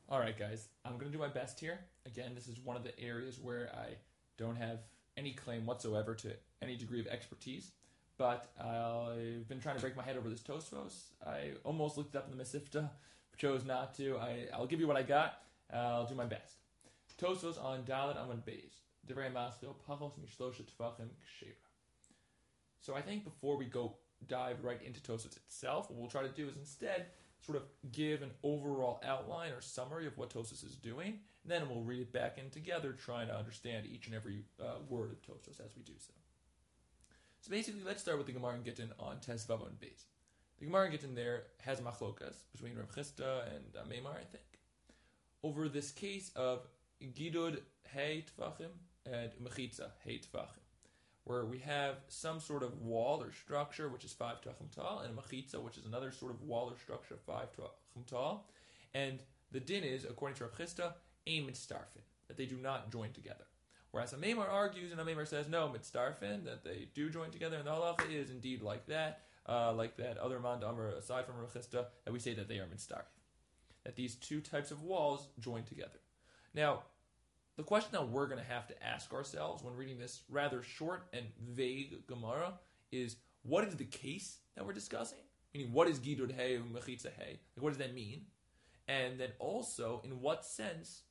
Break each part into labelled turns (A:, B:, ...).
A: Alright, guys, I'm going to do my best here. Again, this is one of the areas where I don't have any claim whatsoever to any degree of expertise, but I've been trying to break my head over this Tosfos. I almost looked it up in the Mesivta, chose not to. I'll give you what I got. I'll do my best. Tosfos on Dalet Amud Beis. Divrei Maschil, Pachos Mishlosha Tfachim Ksheva. So I think before we dive right into Tosfos itself, what we'll try to do is instead sort of give an overall outline or summary of what Tosfos is doing, and then we'll read it back in together, trying to understand each and every word of Tosfos as we do so. So basically, let's start with the Gemara in Gittin on Tes Vav and Beis. The Gemara in Gittin there has machlokas between Rav Chisda and Meimar, I think, over this case of Gidud Hei Tfachim and Mechitza Hei Tfachim, where we have some sort of wall or structure which is 5 tefachim tall, and a mechitza, which is another sort of wall or structure 5 tefachim tall. And the din is, according to Rav Chisda, a mitzdarfin, that they do not join together. Whereas a Meimar argues, and a Meimar says, no, mitzdarfin, that they do join together, and the halacha is indeed like that other man d'amar, aside from Rav Chisda, that we say that they are mitzdarfin, that these two types of walls join together. Now, the question that we're going to have to ask ourselves when reading this rather short and vague Gemara is, what is the case that we're discussing? Meaning, what is Gidud Hey and Mechitza Hey? Like, what does that mean? And then also, in what sense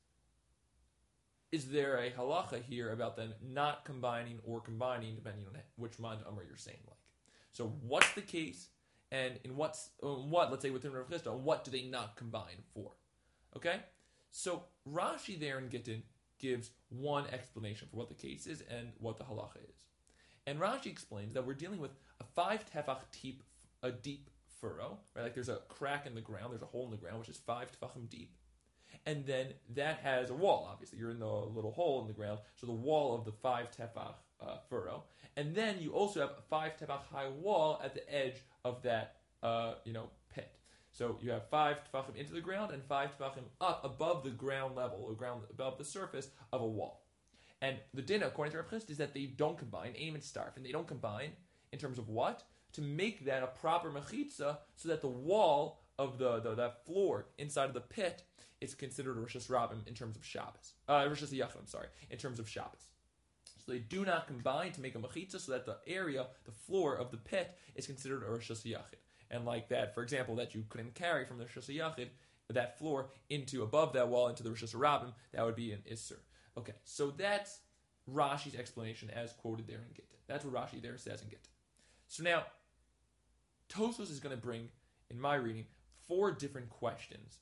A: is there a halacha here about them not combining or combining, depending on which man d'amar you're saying like? So, what's the case? And in what, let's say within Rav Chisda, what do they not combine for? Okay? So, Rashi there in Gittin gives one explanation for what the case is and what the halacha is. And Rashi explains that we're dealing with a 5 tefach deep furrow, right? Like there's a crack in the ground, there's a hole in the ground, which is 5 tefachim deep. And then that has a wall, obviously. You're in the little hole in the ground, so the wall of the 5 tefach furrow. And then you also have a 5 tefach high wall at the edge of that, pit. So you have 5 tefachim into the ground and 5 tefachim up above the ground level, or ground above the surface of a wall. And the din, according to Rav Chisda, is that they don't combine, aim and starf, and they don't combine in terms of what? To make that a proper mechitza, so that the wall of that floor inside of the pit is considered a Rosh Hashanah in terms of Shabbos. Rosh Hashanah, in terms of Shabbos. So they do not combine to make a mechitza, so that the area, the floor of the pit, is considered a Rosh Hashanah. And like that, for example, that you couldn't carry from the Rosh Hashanah, that floor into above that wall into the Rosh Hashanah, that would be an Isser. Okay, so that's Rashi's explanation as quoted there in Gittin. That's what Rashi there says in Gittin. So now, Tosfos is going to bring, in my reading, 4 different questions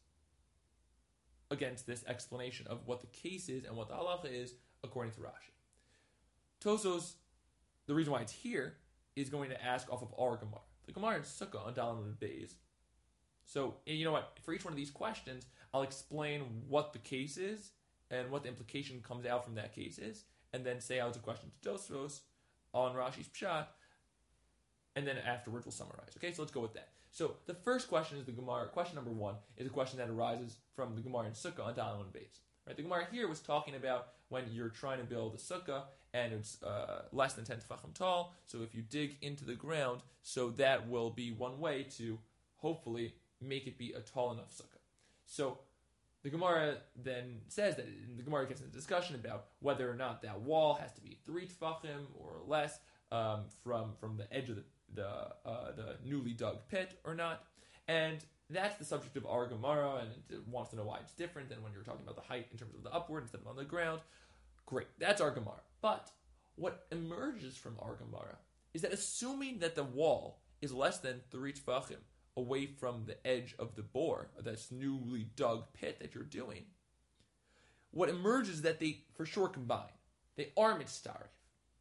A: against this explanation of what the case is and what the halacha is according to Rashi. Tosfos, the reason why it's here, is going to ask off of our Gemara. The Gemara in Sukkah on Dalet Amud Beis. So, you know what? For each one of these questions, I'll explain what the case is and what the implication comes out from that case is, and then say out a question to Tosfos on Rashi's Pshat, and then afterwards we'll summarize. Okay, so let's go with that. So the first question is the Gemara. Question number 1 is a question that arises from the Gemara in Sukkah on Dalet Amud Beis. Right, the Gemara here was talking about when you're trying to build a sukkah and it's less than 10 tefachim tall. So if you dig into the ground, so that will be one way to hopefully make it be a tall enough sukkah. So the Gemara then says that the Gemara gets into discussion about whether or not that wall has to be 3 tefachim or less from the edge of the newly dug pit or not, and that's the subject of our Gemara, and it wants to know why it's different than when you're talking about the height in terms of the upward instead of on the ground. Great, that's our Gemara. But what emerges from our Gemara is that assuming that the wall is less than 3 tefachim away from the edge of the bore, of this newly dug pit that you're doing, what emerges is that they for sure combine. They are mitzdarif.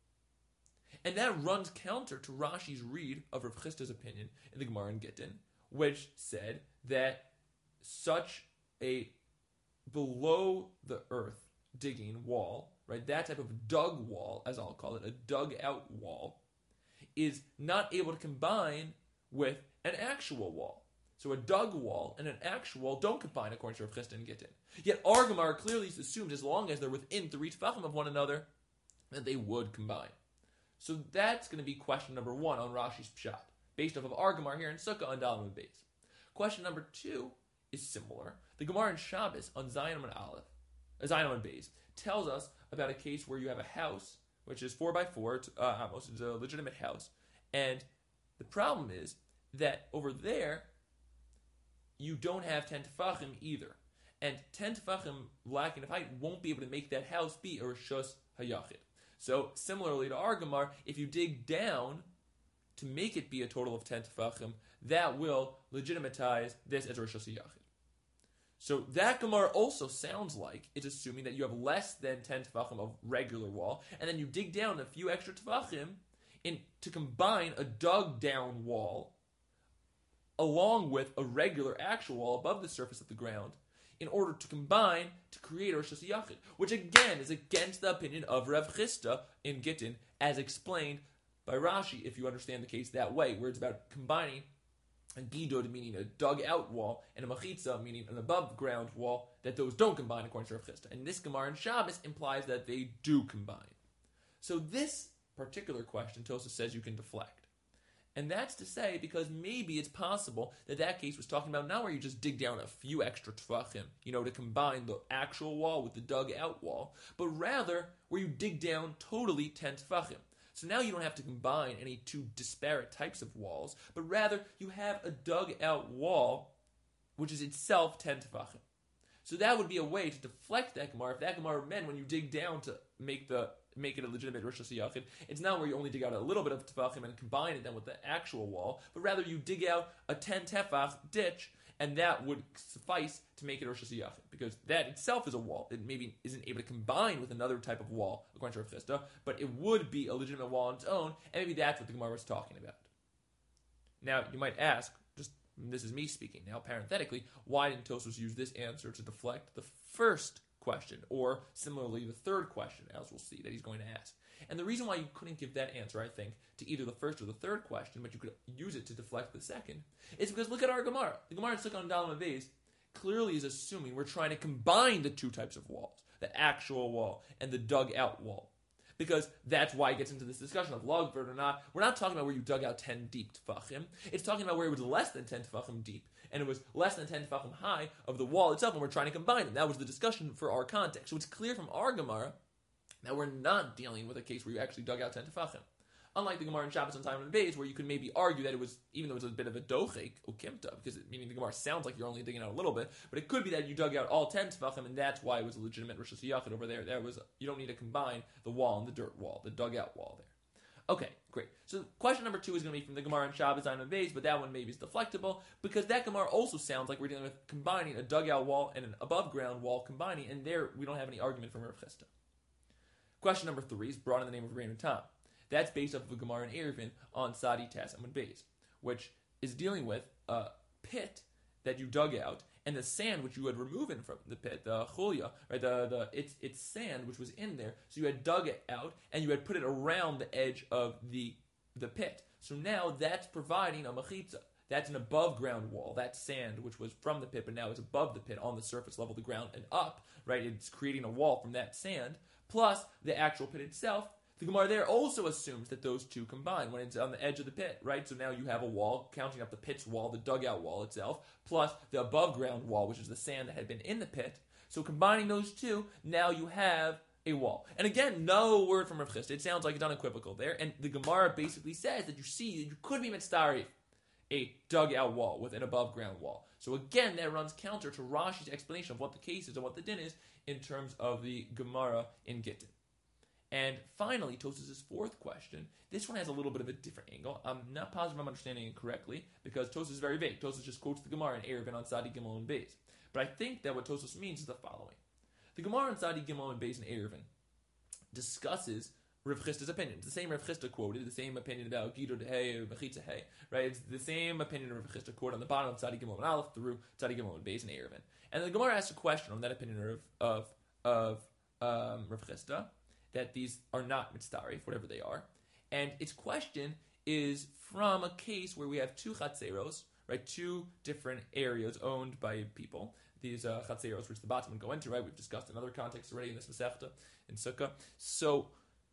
A: And that runs counter to Rashi's read of Rav Chisda's opinion in the Gemara in Gittin, which said that such a below the earth digging wall, right, that type of dug wall, as I'll call it, a dug out wall, is not able to combine with an actual wall. So a dug wall and an actual wall don't combine according to Rav Chisda and Gittin. Yet our Gemara clearly assumes as long as they're within 3 tefachim of one another, that they would combine. So that's going to be question number 1 on Rashi's Pshat, based off of our Gemara here in Sukkah on Dalet Amud Beis. Question number 2 is similar. The Gemara in Shabbos on Zion and Aleph, Zion and Beis, tells us about a case where you have a house which is 4x4. It's a legitimate house, and the problem is that over there you don't have 10 tefachim either, and 10 tefachim lacking of height won't be able to make that house be a rishus hayachid. So similarly to our Gemara, if you dig down to make it be a total of 10 tefachim, that will legitimatize this as a rishus hayachid. So that Gemara also sounds like it's assuming that you have less than 10 tefachim of regular wall, and then you dig down a few extra tefachim to combine a dug down wall along with a regular actual wall above the surface of the ground in order to combine to create a rishus hayachid, which again is against the opinion of Rav Chisda in Gittin, as explained by Rashi, if you understand the case that way, where it's about combining a gidod, meaning a dug-out wall, and a machitza, meaning an above-ground wall, that those don't combine according to Rav Chisda. And this Gemara in Shabbos implies that they do combine. So this particular question, Tosafos says you can deflect. And that's to say, because maybe it's possible that that case was talking about not where you just dig down a few extra tefachim, to combine the actual wall with the dug-out wall, but rather where you dig down totally 10 tefachim. So now you don't have to combine any two disparate types of walls, but rather you have a dug-out wall, which is itself 10 tefachim. So that would be a way to deflect that Gemara. If that Gemara meant when you dig down to make it a legitimate rishus hayachid, it's not where you only dig out a little bit of tefachim and combine it then with the actual wall, but rather you dig out a 10 tefach ditch, and that would suffice to make it a rishus hayachid, because that itself is a wall. It maybe isn't able to combine with another type of wall, according to Rav Chisda, but it would be a legitimate wall on its own, and maybe that's what the Gemara was talking about. Now, you might ask, this is me speaking now, parenthetically, why didn't Tosafos use this answer to deflect the first question, or similarly the third question, as we'll see, that he's going to ask? And the reason why you couldn't give that answer, I think, to either the first or the third question, but you could use it to deflect the second, is because look at our Gemara. The Gemara in Sukkah on Dalam Avez clearly is assuming we're trying to combine the two types of walls, the actual wall and the dug-out wall. Because that's why it gets into this discussion of logvert or not. We're not talking about where you dug out 10 deep tefachim. It's talking about where it was less than 10 tefachim deep, and it was less than 10 tefachim high of the wall itself, and we're trying to combine them. That was the discussion for our context. So it's clear from our Gemara that we're not dealing with a case where you actually dug out 10 tefachim. Unlike the Gemara in Shabbos on Zion and Beis, where you could maybe argue that it was, even though it was a bit of a dochek, ukimta, because meaning the Gemara sounds like you're only digging out a little bit, but it could be that you dug out all 10 tefachim, and that's why it was a legitimate rishus hayachid over there. You don't need to combine the wall and the dirt wall, the dug-out wall there. Okay, great. So question number 2 is going to be from the Gemara in Shabbos, Zion and Beis, but that one maybe is deflectable, because that Gemara also sounds like we're dealing with combining a dug-out wall and an above-ground wall combining, and there we don't have any argument from Rav Chisda. Question number 3 is brought in the name of Rein and Tam. That's based off of the Gemara in Eruvin on Sadi Tas Amud Beis, which is dealing with a pit that you dug out and the sand which you had removed from the pit, the chulya, right? It's sand which was in there. So you had dug it out and you had put it around the edge of the pit. So now that's providing a machitza. That's an above ground wall. That sand which was from the pit, but now it's above the pit on the surface level of the ground and up, right? It's creating a wall from that sand plus the actual pit itself. The Gemara there also assumes that those two combine when it's on the edge of the pit, right? So now you have a wall, counting up the pit's wall, the dugout wall itself, plus the above ground wall, which is the sand that had been in the pit. So combining those two, now you have a wall. And again, no word from Rav Chisda. It sounds like it's unequivocal there. And the Gemara basically says that you could be mitzaref a dugout wall with an above ground wall. So again, that runs counter to Rashi's explanation of what the case is and what the din is in terms of the Gemara in Gittin. And finally, Tosafos' fourth question. This one has a little bit of a different angle. I'm not positive I'm understanding it correctly because Tosafos is very vague. Tosafos just quotes the Gemara in Eruvin on Sadi Gimel and Beis. But I think that what Tosafos means is the following. The Gemara on Sadi Gimel and Beis in Eruvin discusses Rav Chisda's opinion. It's the same Rav Chisda quoted, the same opinion about Gidor Dehei or Mechitza Hey, right? It's the same opinion Rav Chisda quoted on the bottom of Sadi Gimel and Aleph through Sadi Gimel and Beis in Eruvin. And the Gemara asks a question on that opinion of Rav Chisda, that these are not mitzaref, whatever they are. And its question is from a case where we have two chatzeros, right? Two different areas owned by people. These chatzeros, which the bottom would go into, right? We've discussed in other contexts already in this Masechta, in Sukkah. So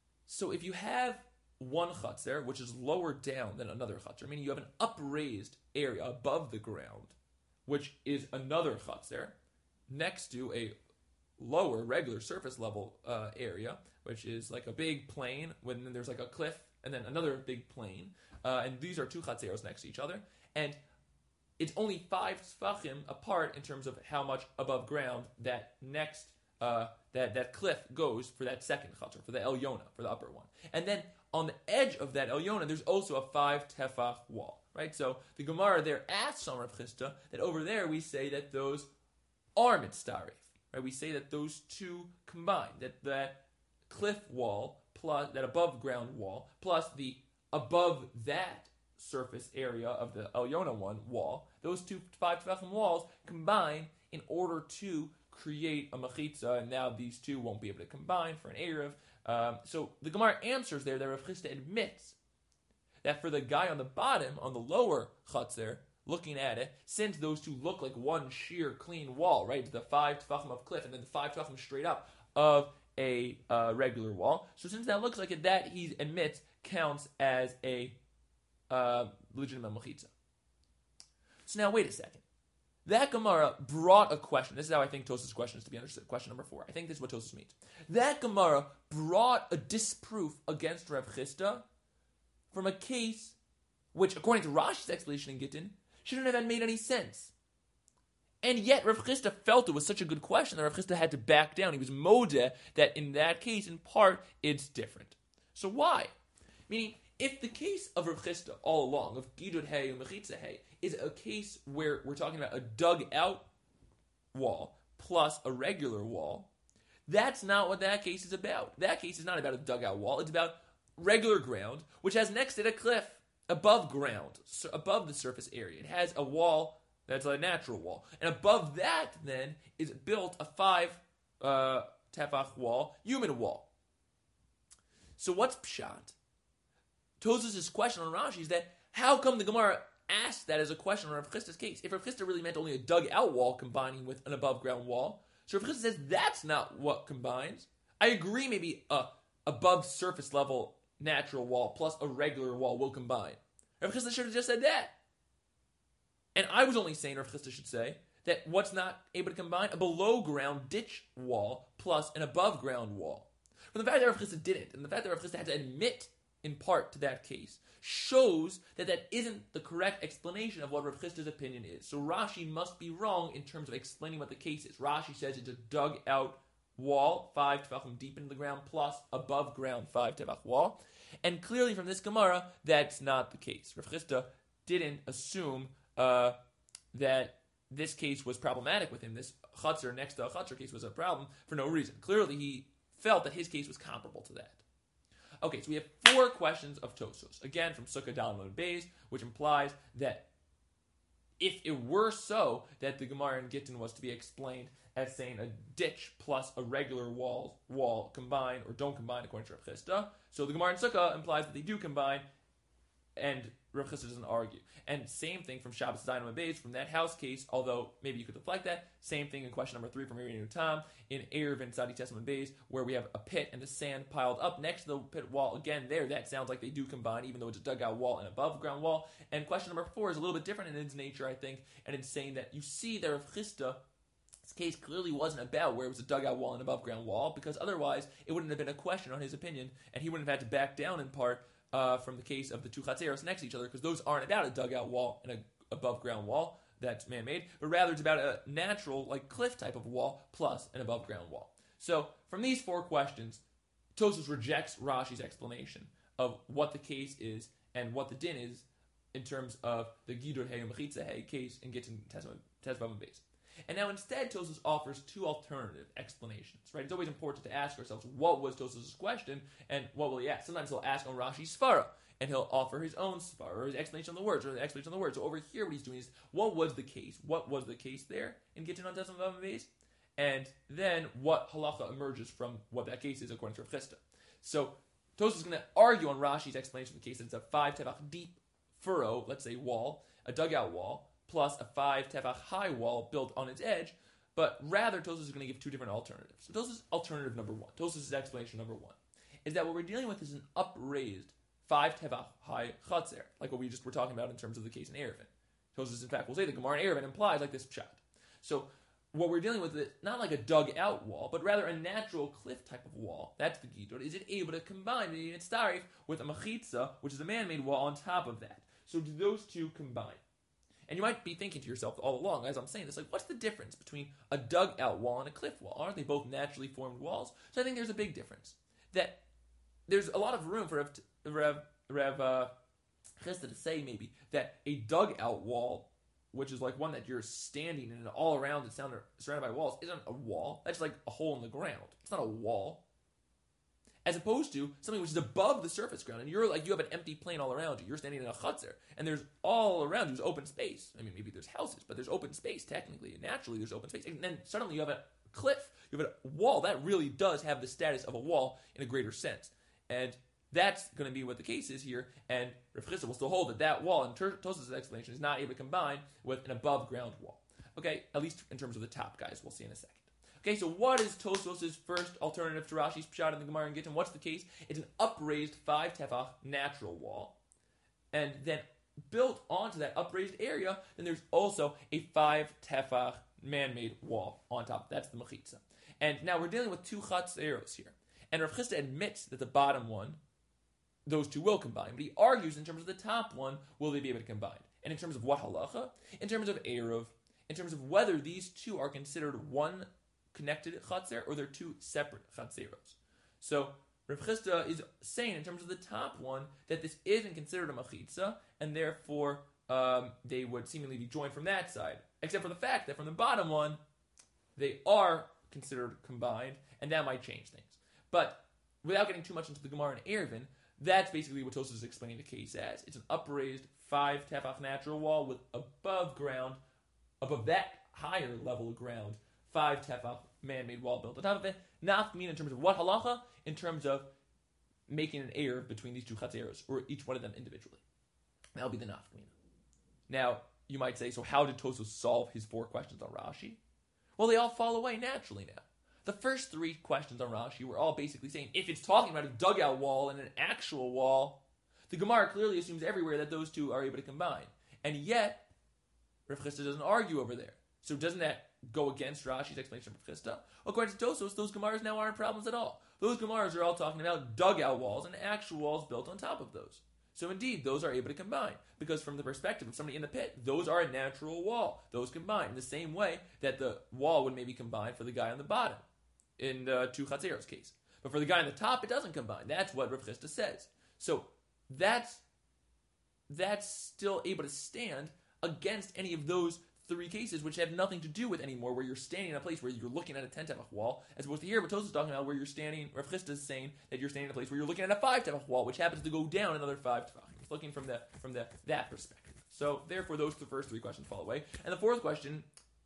A: if you have one chatzer, which is lower down than another chatzer, meaning you have an upraised area above the ground, which is another Chatzer, next to a lower, regular surface level area, which is like a big plain, when there's like a cliff, and then another big plain. And these are two Chatzeros next to each other. And it's only 5 Tfachim apart in terms of how much above ground that next that cliff goes for that second Chatzer, for the Elyona, for the upper one. And then on the edge of that Elyona, there's also a 5 Tefach wall, right? So the Gemara there asks on Rav Chisda that over there we say that those are mitzaref, right? We say that those two combine, that cliff wall plus that above ground wall plus the above that surface area of the Elyona one wall, those two 5 Tefachim walls combine in order to create a mechitza, and now these two won't be able to combine for an Erev. So the Gemara answers there that Rav Chisda admits that for the guy on the bottom, on the lower Chatzer, looking at it, since those two look like one sheer clean wall, right? The 5 Tefachim of cliff and then the 5 Tefachim straight up of a regular wall. So since that looks like it, that he admits counts as a legitimate mechitza. So now wait a second. That Gemara brought a question. This is how I think Tosafos' question is to be understood. Question number 4. I think this is what Tosafos means. That Gemara brought a disproof against Rav Chisda from a case which, according to Rashi's explanation in Gittin, shouldn't have made any sense. And yet Rav Chisda felt it was such a good question that Rav Chisda had to back down. He was modeh that in that case, in part, it's different. So why? Meaning, if the case of Rav Chisda all along, of Gidud Hey and Mechitza Hey, is a case where we're talking about a dug-out wall plus a regular wall, that's not what that case is about. That case is not about a dug-out wall. It's about regular ground, which has next to it a cliff above ground, so above the surface area. It has a wall that's a natural wall. And above that, then, is built a 5 tefach wall, human wall. So what's pshat? Tosafos' question on Rashi is that how come the Gemara asked that as a question on Rav Chisda's case? If Rav Chisda really meant only a dug-out wall combining with an above-ground wall, so Rav Chisda says that's not what combines. I agree maybe a above surface level natural wall plus a regular wall will combine. Rav Chisda should have just said that. And I was only saying Rav Chisda should say that what's not able to combine? A below-ground ditch wall plus an above-ground wall. But the fact that Rav Chisda didn't, and the fact that Rav Chisda had to admit in part to that case, shows that that isn't the correct explanation of what Rav Chisda's opinion is. So Rashi must be wrong in terms of explaining what the case is. Rashi says it's a dug-out wall, 5 tefachim deep into the ground, plus above-ground 5 tefach wall. And clearly from this Gemara, that's not the case. Rav Chisda didn't assume that this case was problematic with him. This Chatzer next to a Chatzer case was a problem for no reason. Clearly he felt that his case was comparable to that. Okay, so we have 4 questions of Tosafos. Again, from Sukkah Daled Amud Beis, which implies that if it were so that the Gemara in Gittin was to be explained as saying a ditch plus a regular wall combine or don't combine according to Rav Chisda, so the Gemara in Sukkah implies that they do combine, and Rav Chisda doesn't argue. And same thing from Shabbos Zayin Amud Beis, from that house case, although maybe you could deflect that. Same thing in question number 3 from Irinu Tam, in Erev and Tzadi Tes Amud Beis, where we have a pit and the sand piled up next to the pit wall. Again, there, that sounds like they do combine, even though it's a dugout wall and above ground wall. And question number 4 is a little bit different in its nature, I think, and it's saying that you see that Rav Chisda, this case clearly wasn't about where it was a dugout wall and above ground wall, because otherwise it wouldn't have been a question on his opinion, and he wouldn't have had to back down in part from the case of the 2 Chatzeros next to each other, because those aren't about a dugout wall and an above-ground wall that's man-made, but rather it's about a natural, like cliff type of wall plus an above-ground wall. So from these 4 questions, Tosafos rejects Rashi's explanation of what the case is and what the din is in terms of the Gidud Hey and Mechitza Hey case in Gittin Tes Vav Beis. And now instead, Tosafos offers 2 alternative explanations, right? It's always important to ask ourselves, what was Tosafos' question, and what will he ask? Sometimes he'll ask on Rashi's Svara, and he'll offer his own Svara, or his explanation on the words, or the explanation on the words. So over here, what he's doing is, what was the case? What was the case there in Gittin on Tes Vav Beis? And then, what halacha emerges from what that case is according to Rav Chisda. So, Tosafos is going to argue on Rashi's explanation of the case that it's a 5 tefach deep furrow, let's say wall, a dugout wall, plus a 5 tefach high wall built on its edge, but rather Tosafos is going to give 2 different alternatives. So Tosafos' alternative number 1, Tosafos' explanation number 1, is that what we're dealing with is an upraised 5 tefach high chatzer, like what we just were talking about in terms of the case in Erevin. Tosfos, in fact, will say the Gemara in Eruvin implies like this pshat. So what we're dealing with is not like a dug-out wall, but rather a natural cliff type of wall. That's the Gidor. Is it able to combine the Yitztarif with a Mechitza, which is a man-made wall on top of that? So do those two combine? And you might be thinking to yourself all along, as I'm saying this, like, what's the difference between a dug-out wall and a cliff wall? Aren't they both naturally formed walls? So I think there's a big difference. That there's a lot of room for Rav Chisda to say maybe that a dug-out wall, which is like one that you're standing in and all around it's surrounded by walls, isn't a wall. That's like a hole in the ground. It's not a wall. As opposed to something which is above the surface ground, and you have an empty plain all around you. You're standing in a chutzner, and there's all around you is open space. I mean, maybe there's houses, but there's open space technically. Naturally, there's open space. And then suddenly you have a cliff, you have a wall. That really does have the status of a wall in a greater sense. And that's going to be what the case is here, and Rav Chisda will still hold that wall, and Tosfos' explanation is not able to combine with an above-ground wall. Okay, at least in terms of the top guys, we'll see in a second. Okay, so what is Tosfos' first alternative to Rashi's pshat in the Gemara and Gittin? What's the case? It's an upraised 5 tefach natural wall, and then built onto that upraised area, then there's also a 5 tefach man-made wall on top. That's the mechitza. And now we're dealing with two chatzeros here, and Rav Chisda admits that the bottom one, those two will combine, but he argues in terms of the top one, will they be able to combine? And in terms of what halacha? In terms of eruv, in terms of whether these two are considered one connected chatzer or they're two separate chatzeros. So Rav Chisda is saying in terms of the top one that this isn't considered a machitza, and therefore they would seemingly be joined from that side, except for the fact that from the bottom one they are considered combined, and that might change things. But without getting too much into the Gemara and Eruvin, that's basically what Tosfos is explaining the case as. It's an upraised 5 tefach natural wall with above that higher level of ground, 5 tefach man-made wall built on top of it. Nafkamina in terms of what halacha? In terms of making an eruv between these two chatzeros, or each one of them individually. That'll be the nafkamina. Now, you might say, so how did Tosfos solve his 4 questions on Rashi? Well, they all fall away naturally now. The first 3 questions on Rashi were all basically saying, if it's talking about a dugout wall and an actual wall, the Gemara clearly assumes everywhere that those two are able to combine. And yet, Rav Chisda doesn't argue over there. So doesn't that go against Rashi's explanation of Rav Chisda? According to Tosfos, those Gemaras now aren't problems at all. Those Gemaras are all talking about dugout walls and actual walls built on top of those. So indeed, those are able to combine. Because from the perspective of somebody in the pit, those are a natural wall. Those combine in the same way that the wall would maybe combine for the guy on the bottom, in the 2 chatzeros case. But for the guy on the top, it doesn't combine. That's what Rav Chisda says. So that's still able to stand against any of those 3 cases, which have nothing to do with anymore, where you're standing in a place where you're looking at a 10 tefach wall, as opposed to here, what Tosfos is talking about, where you're standing, Rav Chisda is saying that you're standing in a place where you're looking at a 5 tefach wall, which happens to go down another 5 tefach. It's looking from that perspective. So therefore, those the first 3 questions fall away. And the 4th question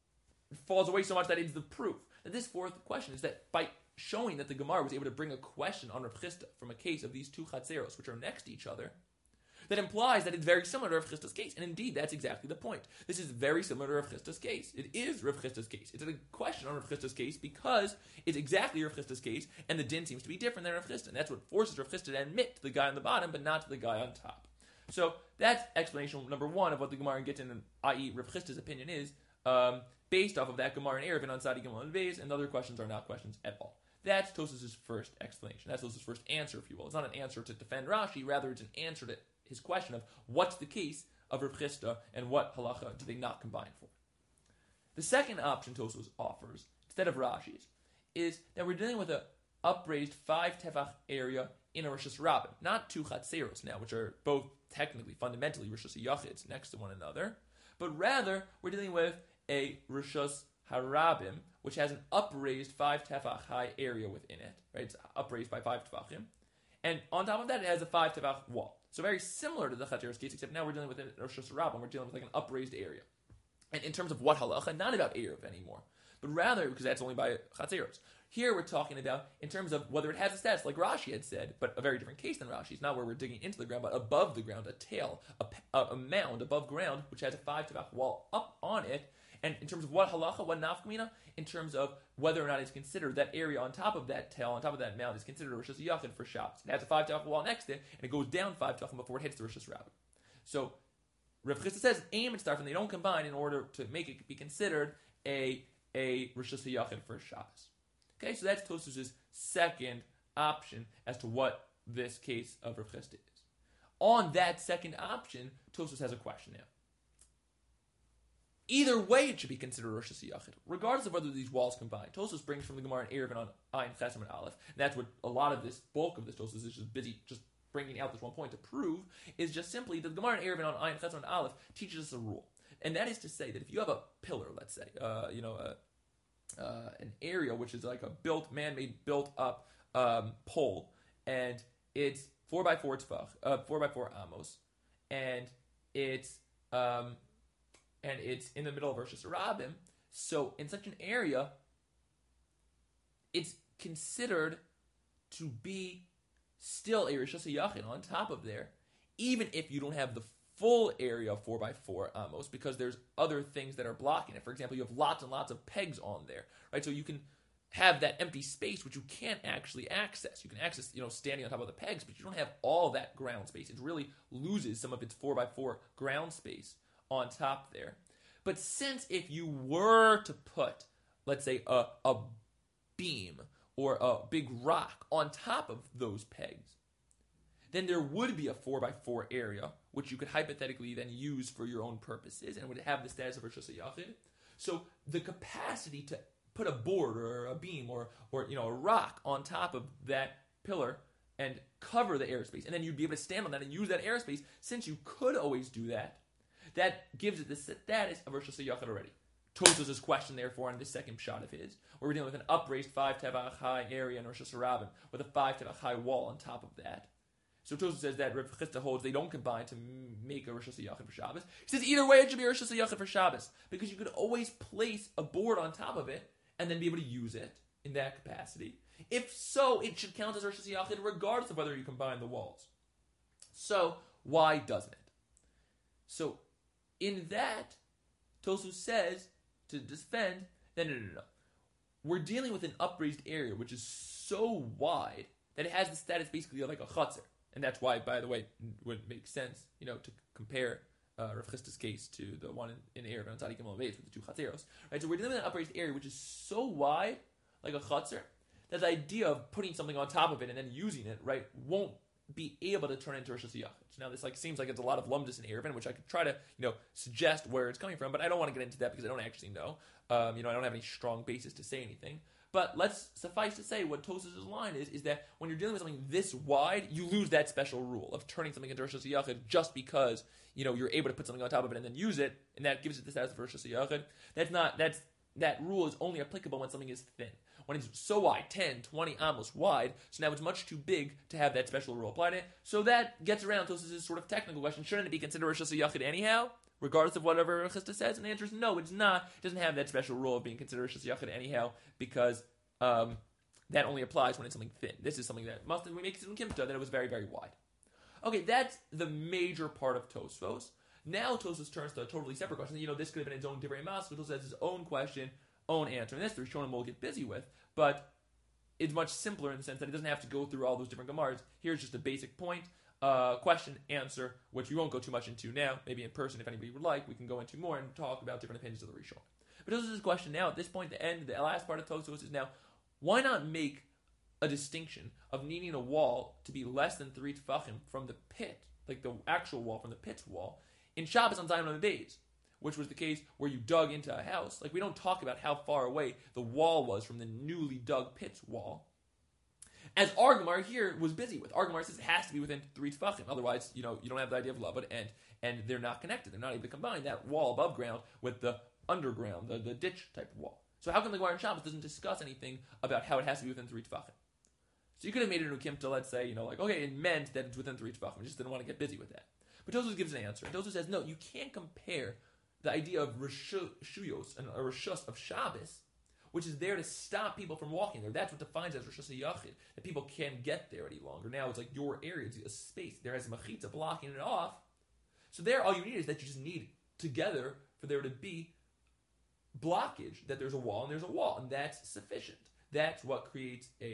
A: falls away so much that it's the proof. And this 4th question is that by showing that the Gemara was able to bring a question on Rav Chisda from a case of these 2 chatzeros, which are next to each other, that implies that it's very similar to Rav Chisda's case. And indeed, that's exactly the point. This is very similar to Rav Chisda's case. It is Rav Chisda's case. It's a question on Rav Chisda's case because it's exactly Rav Chisda's case, and the din seems to be different than Rav Chisda. And that's what forces Rav Chisda to admit to the guy on the bottom, but not to the guy on top. So that's explanation number 1 of what the Gemara in Gittin, i.e. Rav Chisda's opinion is, based off of that Gemara in Eruvin on Sadi Gimel and Beis, and the other questions are not questions at all. That's Tosfos' first explanation. That's Tosfos' first answer, if you will. It's not an answer to defend Rashi, rather it's an answer to his question of what's the case of Rav Chisda and what halacha do they not combine for. The second option Tosfos offers, instead of Rashi's, is that we're dealing with an upraised 5 tefach area in a Rishus Rabbim, not 2 chatzeros now, which are both technically, fundamentally Rishus Yachids next to one another, but rather we're dealing with a Rishus Harabim, which has an upraised 5 tefach high area within it, right? It's upraised by 5 tefachim. And on top of that, it has a 5 tefach wall. So very similar to the Chatzeros case, except now we're dealing with a Rishus Harabim. We're dealing with like an upraised area. And in terms of what halacha, not about Eruv anymore, but rather, because that's only by Chatzeros. Here we're talking about in terms of whether it has a status, like Rashi had said, but a very different case than Rashi's, not where we're digging into the ground, but above the ground, a tail, a mound above ground, which has a 5 tefach wall up on it. And in terms of what halacha, what nafkamina, in terms of whether or not it's considered that area on top of that tail, on top of that mound, is considered a Rishus Yachid for Shabbos. It has a 5 tefach wall next to it, and it goes down 5 tefachim before it hits the Rishus Rabbim. So Rav Chisda says aim and starf, and they don't combine in order to make it be considered a Rishus HaYachid for Shabbos. Okay, so that's Tosfos' second option as to what this case of Rav Chisda is. On that second option, Tosfos has a question now. Either way, it should be considered Rishus HaYachid, regardless of whether these walls combine. Tosfos brings from the Gemara in Eruvin on Ayin Chesem and Aleph, and that's what a lot of this bulk of this Tosfos is just busy just bringing out this one point to prove, is just simply that the Gemara in Eruvin on Ayin Chesem and Aleph teaches us a rule, and that is to say that if you have a pillar, let's say, an area which is like a man-made, built-up pole, and it's 4x4 tefach, 4x4 amos, and it's in the middle of Rosh Hashanah. So in such an area, it's considered to be still a Rishus HaYachid on top of there, even if you don't have the full area of 4x4 amos, because there's other things that are blocking it. For example, you have lots and lots of pegs on there, right? So you can have that empty space which you can't actually access. You can access, standing on top of the pegs, but you don't have all that ground space. It really loses some of its 4x4 ground space on top there. But since if you were to put, let's say, a beam or a big rock on top of those pegs, then there would be a 4x4 area, which you could hypothetically then use for your own purposes, and would have the status of Rishus HaYachid. So the capacity to put a board or a beam or a rock on top of that pillar and cover the airspace, and then you'd be able to stand on that and use that airspace, since you could always do that, that gives it the status of Rishus HaYachid already. Tosfos' question, therefore, on this second shot of his, where we're dealing with an upraised 5 tefach high area in Rosh Hashanah with a 5 tefach high wall on top of that. So Tosfos says that Rav Chisda holds they don't combine to make a Rishus HaYachid for Shabbos. He says either way it should be a Rishus HaYachid for Shabbos, because you could always place a board on top of it and then be able to use it in that capacity. If so, it should count as Rishus HaYachid regardless of whether you combine the walls. So why doesn't it? So in that, Tosfos says to defend that no. We're dealing with an upraised area which is so wide that it has the status basically of like a chutzner. And that's why, by the way, it would make sense, to compare Rav Chisda's case to the one in Eruvin on Tzadik Gimel Beis with the two chatzeros. Right? So we're dealing with an upraised area which is so wide, like a chutzner, that the idea of putting something on top of it and then using it, right, won't be able to turn into Rishus HaYachid. So now this seems like it's a lot of lumdus in Eruvin, which I could try to suggest where it's coming from, but I don't want to get into that because I don't actually know. I don't have any strong basis to say anything. But let's suffice to say what Tosfos' line is that when you're dealing with something this wide, you lose that special rule of turning something into Rishus HaYachid just because you're able to put something on top of it and then use it, and that gives it the status of Rishus HaYachid. That rule is only applicable when something is thin. When it's so wide, 10, 20 amos wide, so now it's much too big to have that special rule applied to it. So that gets around Tosfos' sort of technical question: shouldn't it be considered Rishus HaYachid anyhow, regardless of whatever Rav Chisda says? And the answer is no, it's not. It doesn't have that special rule of being considered Rishus HaYachid anyhow, because that only applies when it's something thin. This is something that we make it in Kimta, that it was very, very wide. Okay, that's the major part of Tosfos. Now Tosfos turns to a totally separate question. This could have been its own Divrei Mas, but Tosfos has his own question, own answer. And this the Rishonim will get busy with, but it's much simpler in the sense that it doesn't have to go through all those different Gemaras. Here's just a basic point, question, answer, which we won't go too much into now. Maybe in person, if anybody would like, we can go into more and talk about different opinions of the Rishonim. But Tosfos' question now, at this point, the last part of Tosfos is now, why not make a distinction of needing a wall to be less than 3 tefachim from the pit, like the actual wall from the pit's wall, in Shabbos on Zion Beis, which was the case where you dug into a house. Like, we don't talk about how far away the wall was from the newly dug pit's wall, as our Gemara here was busy with. Our Gemara says it has to be within 3 tefachim. Otherwise, you don't have the idea of lavud, and they're not connected. They're not able to combine that wall above ground with the underground, the ditch type of wall. So how come the Gemara in Shabbos doesn't discuss anything about how it has to be within 3 tefachim? So you could have made it a Ukimta, let's say, okay, it meant that it's within 3 tefachim. We just didn't want to get busy with that. But Tosfos gives an answer. Tosfos says, no, you can't compare the idea of Rishuyos and a Rishus of Shabbos, which is there to stop people from walking there. That's what defines as Rishus HaYachid, that people can't get there any longer. Now it's like your area, it's a space. There has a machitza blocking it off. So there, all you need is that you just need together for there to be blockage, that there's a wall and there's a wall, and that's sufficient. That's what creates a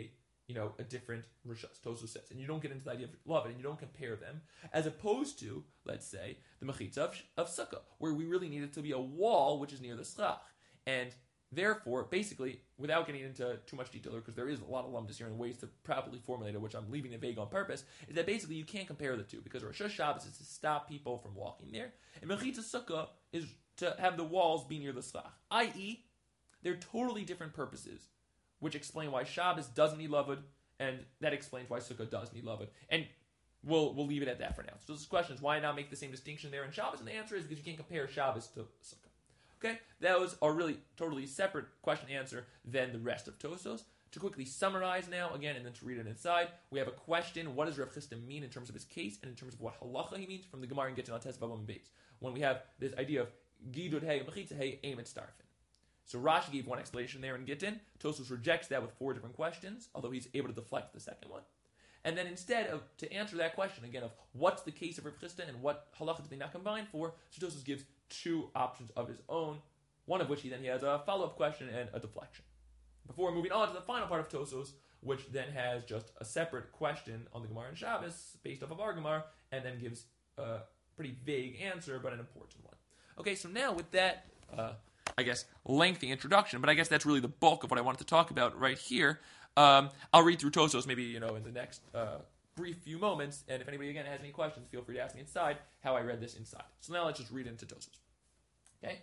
A: a different rishas, Tosos says, and you don't get into the idea of love, and you don't compare them, as opposed to, let's say, the mechitza of sukkah, where we really need it to be a wall which is near the schach, and therefore, basically, without getting into too much detail, because there is a lot of lumdus here and ways to properly formulate it, which I'm leaving it vague on purpose, is that basically you can't compare the two, because Rosh Hashanah is to stop people from walking there, and mechitza sukkah is to have the walls be near the schach, i.e., they're totally different purposes, which explain why Shabbos doesn't need lavud, and that explains why Sukkah does need lavud. And we'll leave it at that for now. So this question is, why not make the same distinction there in Shabbos? And the answer is because you can't compare Shabbos to Sukkah. Okay? That was a really totally separate question answer than the rest of Tosos. To quickly summarize now, again, and then to read it inside, we have a question, what does Rav Chisda mean in terms of his case, and in terms of what halacha he means from the Gemara and Gittin on Tes Vavam and Beis. When we have this idea of Gidud Hey, Mechitza Hey, Aim and Starfin. So Rashi gave one explanation there in Gittin. Tosos rejects that with 4 different questions, although he's able to deflect the second one. And then instead of, to answer that question again of what's the case of Rav Chisda and what halacha do they not combine for, so Tosos gives 2 options of his own, one of which he has a follow-up question and a deflection. Before moving on to the final part of Tosos, which then has just a separate question on the Gemara and Shabbos based off of our Gemara, and then gives a pretty vague answer, but an important one. Okay, so now with that, lengthy introduction, but I guess that's really the bulk of what I wanted to talk about right here. I'll read through Tosos maybe, in the next brief few moments, and if anybody, again, has any questions, feel free to ask me inside how I read this inside. So now let's just read into Tosos. Okay?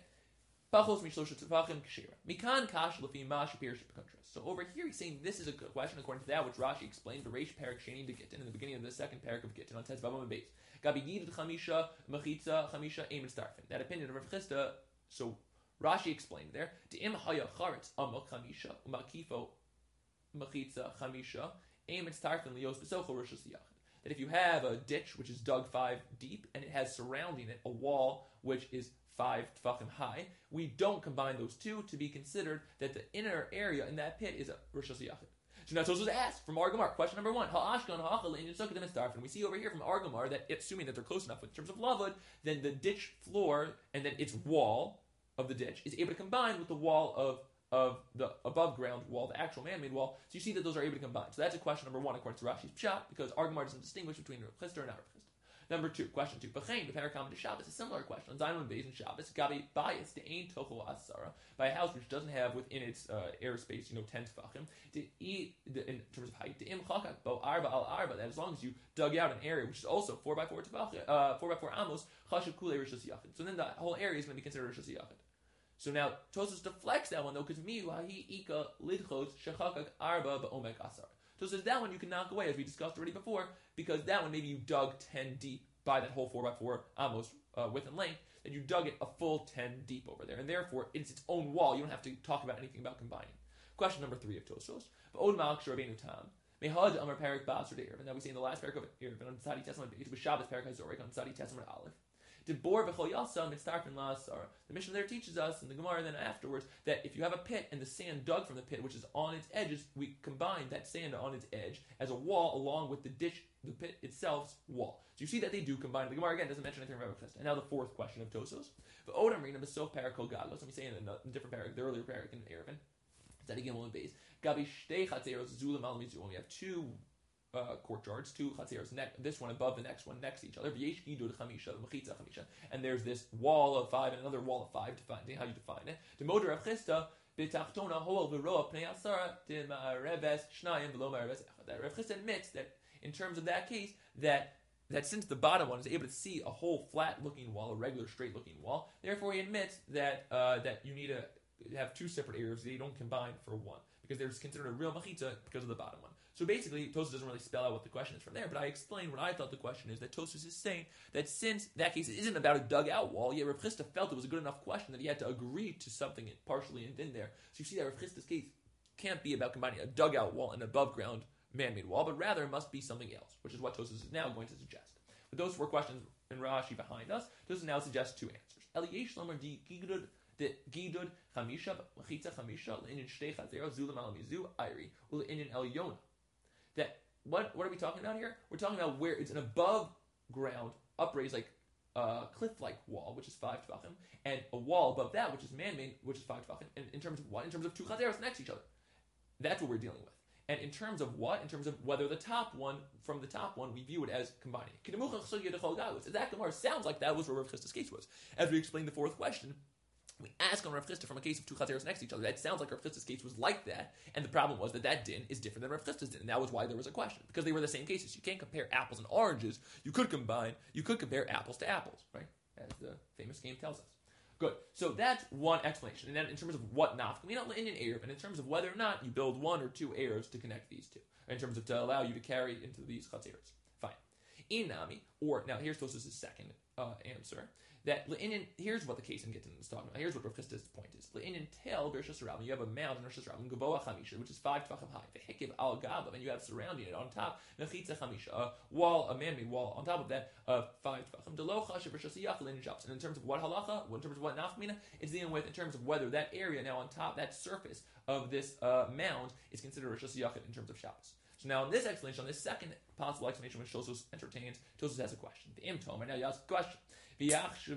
A: So over here he's saying this is a question according to that which Rashi explained, the Reish Parak Sheni de Gittin, in the beginning of the second parak of Gittin on Tes Vavam and Beis. Gabi Gidud Chamisha, Mechitza, Chamisha, Aim and Starfin. That opinion of Rav Chisda, so Rashi explained there, De'im haya charetz amok chamisha, umakifo mechitza chamisha, aim and starfin lios b'socho rishos yachid. That if you have a ditch which is dug 5 deep, and it has surrounding it a wall which is 5 tefachim high, we don't combine those two to be considered that the inner area in that pit is a rishos yachid. So now Tosos asked from Argamar, question number 1, ha'ashkan ha'achal in sukkah and starfin. We see over here from Argamar that assuming that they're close enough in terms of lavud, then the ditch floor and then its wall of the ditch is able to combine with the wall of the above ground wall, the actual man-made wall. So you see that those are able to combine. So that's a question number 1 according to Rashi's Pshat, because Argamar doesn't distinguish between Rav Chisda and not Rav Chisda. Number 2, question 2. B'chein, the parakam to Shabbos, a similar question. On Zion Beis and Shabbos, gabi bias to ain tocho asara, by a house which doesn't have within its airspace, 10 tefachim, to eat in terms of height, to im chakak bo arba al arba, that as long as you dug out an area which is also 4x4 tefachim, 4x4 amos, chashav kule rishos yachid. So then the whole area is going to be considered rishos yachid. So now Tosos deflects that one though, because miu hahi ika lidchos shechakak arba ba'omek asar. Tosos that one you can knock away, as we discussed already before, because that one maybe you dug 10 deep by that whole 4x4 amos width and length, and you dug it a full 10 deep over there, and therefore it's its own wall. You don't have to talk about anything about combining. Question number 3 of Tosos. Ba'od ma'ak sh'rabbeinu tam. Mehad amar parak ba'asr de'ir. And that we say in the last parak of Eruvin on Tzadi Testament, it was Shabbos parak hazorik on Tzadi Testament Aleph. The Mishnah there teaches us, and the Gemara then afterwards, that if you have a pit and the sand dug from the pit, which is on its edges, we combine that sand on its edge as a wall along with the ditch, the pit itself's wall. So you see that they do combine. The Gemara again doesn't mention anything about Rav Chisda. And now the 4th question of Tosos. The Odam Rina Besof Parakol Gadlos. Let me say in a different parak, the earlier parak in Eruvin. That again will be Gabi Shtei Chatzeros Zulam Al Mizu. When we have 2 courtyards, 2 chatzeros, this one above the next one next to each other. And there's this wall of 5 and another wall of 5, defining how you define it. That Rav Chisda admits that in terms of that case, that since the bottom one is able to see a whole flat-looking wall, a regular straight-looking wall, therefore he admits that you need to have 2 separate areas that you don't combine for one, because there's considered a real machitza because of the bottom one. So basically, Tosos doesn't really spell out what the question is from there, but I explained what I thought the question is, that Tosos is saying that since that case isn't about a dug-out wall, yet Rav Chisda felt it was a good enough question that he had to agree to something partially in there. So you see that Rav Chisda's case can't be about combining a dug-out wall and an above-ground man-made wall, but rather must be something else, which is what Tosos is now going to suggest. With those 4 questions in Rashi behind us, Tosos now suggests 2 answers. Eliyesh Lomer di Gidud Gidud Chamisha Machitza Chamisha Le'inyan Shtei Chatzero Zulam Al Mizu Iri Ule'inyan El Yona. That what are we talking about here? We're talking about where it's an above ground, upraised like cliff-like wall, which is 5 tefachim, and a wall above that, which is man-made, which is 5 tefachim. And in terms of what? In terms of 2 chazeros next to each other. That's what we're dealing with. And in terms of what? In terms of whether the top one, from the top one, we view it as combining. That Gemara sounds like that was where Rav Chisda's case was. As we explained the fourth question, we ask on Rav Chisda from a case of two chazeros next to each other. That sounds like Rav Chisda's case was like that, and the problem was that din is different than Rav Chisda's din, and that was why there was a question, because they were the same cases. You can't compare apples and oranges. You could compare apples to apples, right? As the famous game tells us. Good. So that's one explanation. And then in terms of what nafkamina in an Erev, and in terms of whether or not you build one or two Erevs to connect these two, in terms of to allow you to carry into these chazeros. Fine. Inami, or now here's Tosfos' second answer. That here's what the case I'm getting is talking about. Here's what Rav Chisda's point is. Le'inin tel Rishus Rabim, you have a mound in Rishus Rabim, Gavoa Chamisha, which is 5 tvachim high. Vehikiv al Gabav, and you have surrounding it on top, Mechitza Chamisha, a man-made wall on top of that of 5 tvachim. Delo Chashiv Rishus Yachal in Jobs. And in terms of what halacha, in terms of what nafkamina, it's dealing with in terms of whether that area now on top, that surface of this mound is considered Rishus Yachal in terms of Shabbos. So now in this explanation, on this second possible explanation which Tosfos entertains, Tosfos has a question. The Imtom, right now you ask a question. It should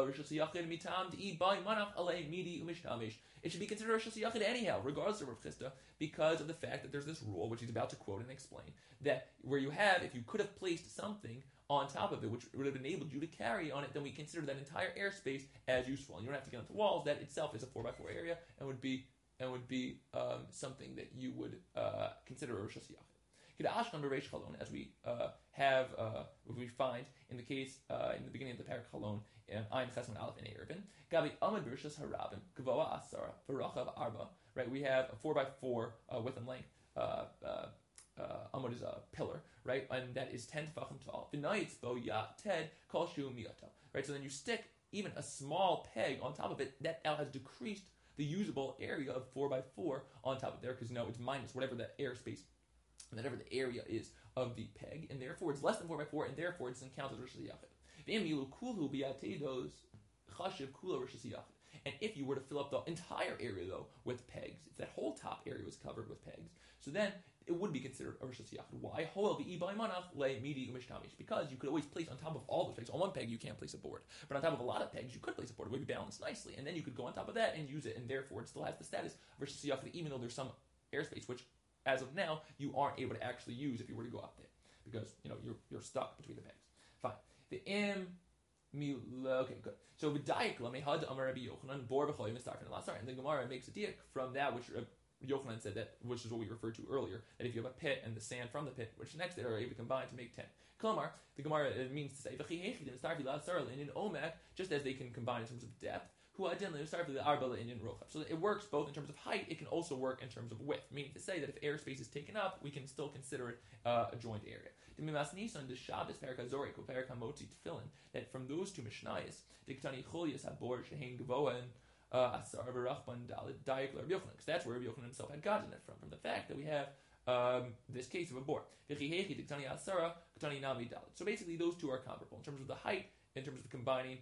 A: be considered Rishus Yachid anyhow, regardless of Rav Chisda, because of the fact that there's this rule, which he's about to quote and explain, that where you have, if you could have placed something on top of it, which would have enabled you to carry on it, then we consider that entire airspace as useful. And you don't have to get onto walls. That itself is a 4x4 area and would be something that you would consider a Rishus Yachid. As we we find in the case in the beginning of the Parak Chalon, Ayin Chesman Aleph in Erevin, Gabi Amad Rishus Harabim Gavoa Asara V'Rachav Arba. Right, we have a 4x4 width and length. Amud is a pillar, right, and that is 10 tefachim tall. V'nayitz bo yat ted kol shu miyato. Right, so then you stick even a small peg on top of it. That now has decreased the usable area of 4x4 on top of there, because it's minus whatever the airspace, whatever the area is of the peg, and therefore it's less than 4x4, and therefore it's counted as Rishus Yachid. And if you were to fill up the entire area, though, with pegs, if that whole top area was covered with pegs, so then it would be considered a Rishus Yachid. Why? Because you could always place on top of all those pegs. On one peg, you can't place a board. But on top of a lot of pegs, you could place a board. It would be balanced nicely. And then you could go on top of that and use it, and therefore it still has the status of Rishus Yachid, even though there's some airspace, which, as of now, you aren't able to actually use if you were to go up there. Because, you're stuck between the pegs. Fine. Okay, good. So v'dayikla mehad amar Rabbi Yochanan bor b'cholim mistarfin lasar, and the Gemara makes a diak from that which Yochanan said, that which is what we referred to earlier, that if you have a pit and the sand from the pit, which next to it are able to combine to make 10. Klamar, the Gemara means to say just as they can combine in terms of depth. So it works both in terms of height. It can also work in terms of width, meaning to say that if airspace is taken up, we can still consider it a joined area. That from those two Mishnayos, because that's where Rabbi Yochanan himself had gotten it from the fact that we have this case of a board. So basically, those two are comparable in terms of the height, in terms of combining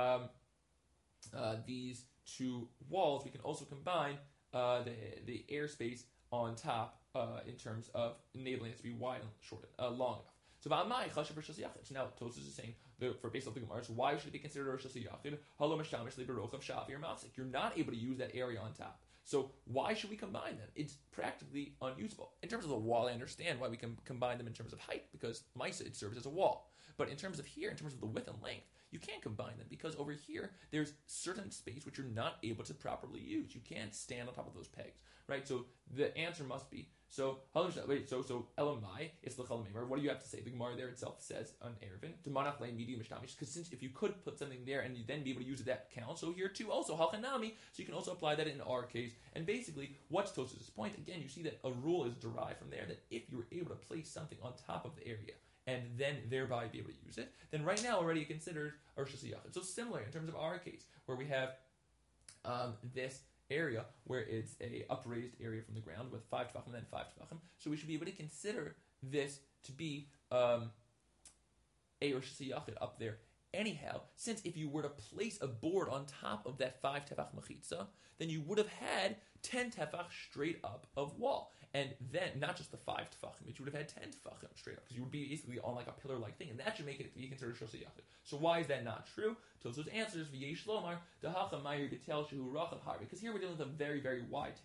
A: these two walls. We can also combine the airspace on top in terms of enabling it to be wide and short, long enough. So now Tosfos is saying, for based on the Gemara, why should it be considered a Rishus Yachid? You're not able to use that area on top. So why should we combine them? It's practically unusable. In terms of the wall, I understand why we can combine them in terms of height, because Maisa, it serves as a wall. But in terms of here, in terms of the width and length, you can't combine them, because over here, there's certain space which you're not able to properly use. You can't stand on top of those pegs, right? So the answer must be, so Elamai, it's the Chalamemer. What do you have to say? The Gemara there itself says on Erevin, because since if you could put something there and you then be able to use it, that counts. So here too, also Halchanami, so you can also apply that in our case. And basically, what's Tosfos' point? Again, you see that a rule is derived from there, that if you were able to place something on top of the area, and then thereby be able to use it, then right now already considered a Rishus Yachid. So similar in terms of our case, where we have this area where it's a upraised area from the ground with 5 tefachim and then 5 tefachim. So we should be able to consider this to be a Rishus Yachid up there anyhow, since if you were to place a board on top of that 5 tefach mechitza, then you would have had 10 tefach straight up of wall. And then, not just the 5 tefachim, but you would have had 10 tefachim straight up, because you would be basically on like a pillar-like thing, and that should make it be considered Rishus Yachid. So why is that not true? Tosfos answers, V'yesh lomar, dehacha mayir getel shehu rachav har, because here we're dealing with a very, very wide tail.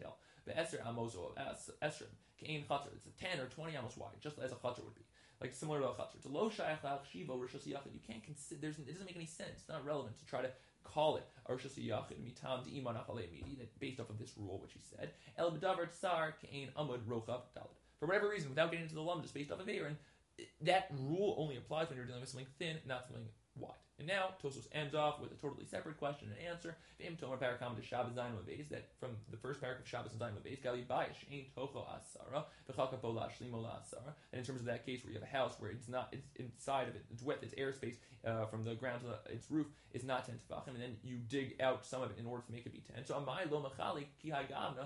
A: Be'eser amos or esrim ke'ein chatzar. It's a 10 or 20 amos wide, just as a chatzar would be. Like similar to a chatzar. It's a lo shayach shiva or rishas yachid. You can't consider. It doesn't make any sense. It's not relevant to try to call it a rishas yachid mitam de'iman achalei based off of this rule, which he said. El b'davar tsar ke'ein amud rochav dalid. For whatever reason, without getting into the lumdus based off of Aaron, that rule only applies when you're dealing with something thin, not something wide. And now Tosfos ends off with a totally separate question and answer. That from the first paragraph of Shabbos and Zayin Beis, Gali Bayish ain't tocho asara v'chakapo la'ashlimo la'asara. And in terms of that case where you have a house where it's inside of it, its width, its airspace from the ground to its roof is not 10 tefachim, and then you dig out some of it in order to make it be 10. So amai lo machali ki hagavna.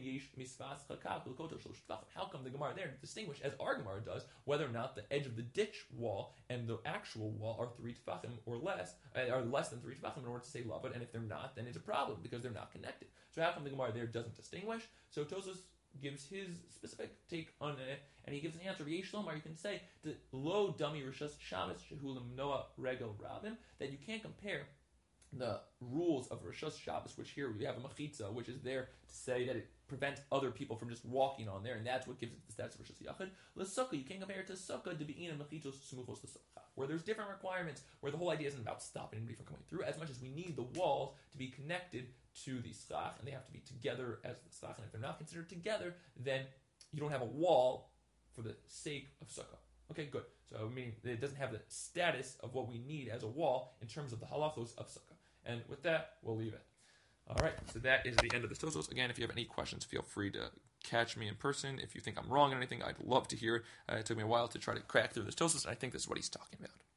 A: How come the Gemara there distinguish, as our Gemara does, whether or not the edge of the ditch wall and the actual wall are 3 tefachim or less, are less than 3 tefachim in order to say lavat, and if they're not, then it's a problem because they're not connected. So how come the Gemara there doesn't distinguish? So Tosfos gives his specific take on it, and he gives an answer. Yesh lomar, you can say the lo dummy rishas Shabbos shehulim noah regel rabim, that you can't compare the rules of Rishas Shabbos, which here we have a machitza, which is there to say that it prevents other people from just walking on there, and that's what gives it the status of Rishas Yachid. L'sukkah, you can't compare it to sukkah, debi'in and machitos smuchos l'sukkah, where there's different requirements, where the whole idea isn't about stopping anybody from coming through, as much as we need the walls to be connected to the schach, and they have to be together as the schach, and if they're not considered together, then you don't have a wall for the sake of sukkah. Okay, good. So, meaning it doesn't have the status of what we need as a wall in terms of the halachos of sukkah. And with that, we'll leave it. All right, so that is the end of this Tosfos. Again, if you have any questions, feel free to catch me in person. If you think I'm wrong on anything, I'd love to hear it. It took me a while to try to crack through this Tosfos, and I think this is what he's talking about.